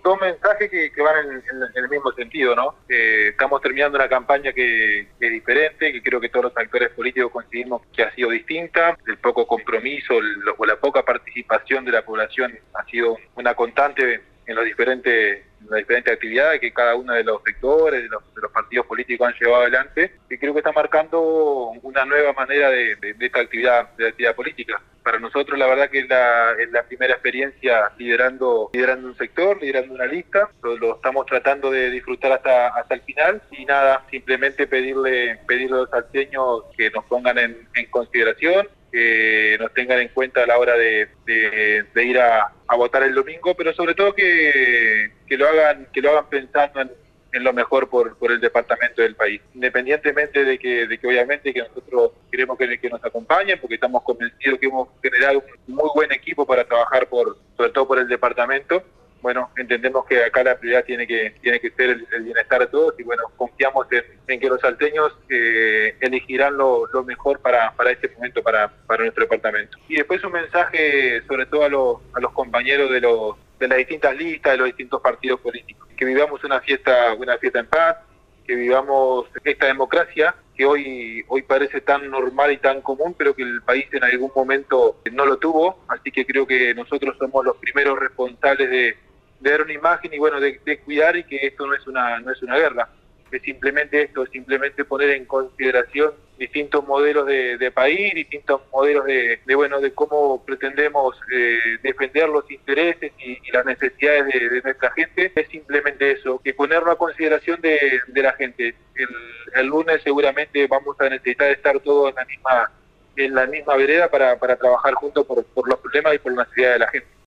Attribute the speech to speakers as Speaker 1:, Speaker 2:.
Speaker 1: dos mensajes que van en el mismo sentido, ¿no? Estamos terminando una campaña que es diferente, que creo que todos los actores políticos coincidimos que ha sido distinta. El poco compromiso o la poca participación de la población ha sido una constante en las diferentes actividades que cada uno de los sectores, de los partidos políticos han llevado adelante, que creo que está marcando una nueva manera de esta actividad, de la actividad política. Para nosotros la verdad que es la primera experiencia liderando un sector, liderando una lista. Lo estamos tratando de disfrutar hasta el final y nada, simplemente pedirle a los salteños que nos pongan en consideración, que nos tengan en cuenta a la hora de ir a votar el domingo, pero sobre todo que lo hagan pensando en lo mejor por el departamento del país, independientemente de que obviamente que nosotros queremos que nos acompañen, porque estamos convencidos que hemos generado un muy buen equipo para trabajar sobre todo por el departamento. Bueno, entendemos que acá la prioridad tiene que ser el bienestar de todos y bueno, confiamos en que los salteños elegirán lo mejor para este momento, para nuestro departamento. Y después un mensaje sobre todo a los compañeros de las distintas listas, de los distintos partidos políticos. Que vivamos una fiesta en paz, que vivamos esta democracia que hoy parece tan normal y tan común, pero que el país en algún momento no lo tuvo. Así que creo que nosotros somos los primeros responsables de dar una imagen y bueno, de cuidar, y que esto no es una guerra. Es simplemente poner en consideración distintos modelos de país, distintos modelos de cómo pretendemos defender los intereses y las necesidades de nuestra gente. Es simplemente eso, que ponerlo a consideración de la gente. El lunes seguramente vamos a necesitar estar todos en la misma vereda para trabajar juntos por los problemas y por las necesidades de la gente.